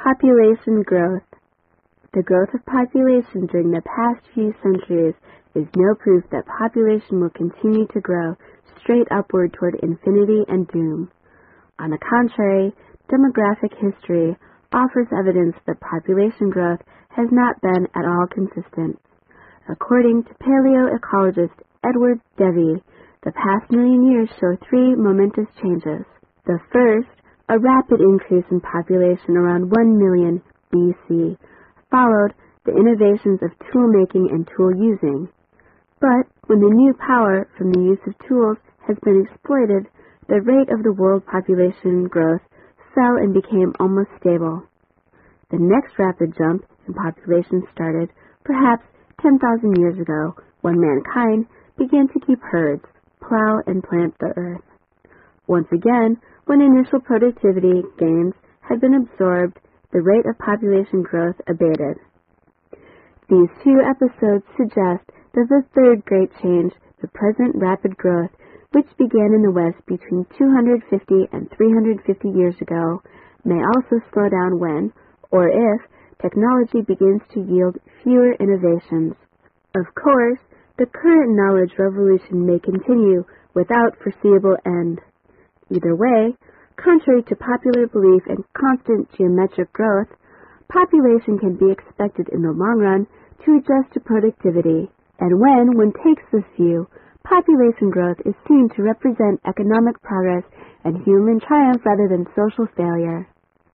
Population growth. The growth of population during the past few centuries is no proof that population will continue to grow straight upward toward infinity and doom. On the contrary, demographic history offers evidence that population growth has not been at all consistent. According to paleoecologist Edward Debye, the past million years show three momentous changes. The first, a rapid increase in population around 1 million BC, followed the innovations of tool-making and tool-using. But when the new power from the use of tools has been exploited, the rate of the world population growth fell and became almost stable. The next rapid jump in population started, perhaps 10,000 years ago, when mankind began to keep herds, plow, and plant the earth. Once again, when initial productivity gains had been absorbed, the rate of population growth abated. These two episodes suggest that the third great change, the present rapid growth, which began in the West between 250 and 350 years ago, may also slow down when, or if, technology begins to yield fewer innovations. Of course, the current knowledge revolution may continue without foreseeable end. Either way, contrary to popular belief in constant geometric growth, population can be expected in the long run to adjust to productivity, and when one takes this view, population growth is seen to represent economic progress and human triumph rather than social failure.